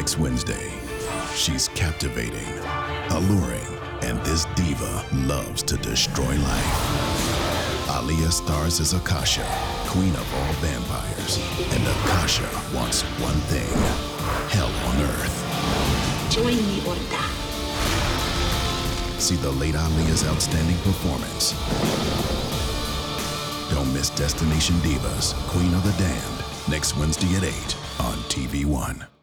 next Wednesday. She's captivating, alluring, and this diva loves to destroy life. Aaliyah stars as Akasha, queen of all vampires. And Akasha wants one thing: hell on earth. Join me, Orta. See the late Aaliyah's outstanding performance. Don't miss Destination Divas, Queen of the Damned, next Wednesday at 8 on TV1.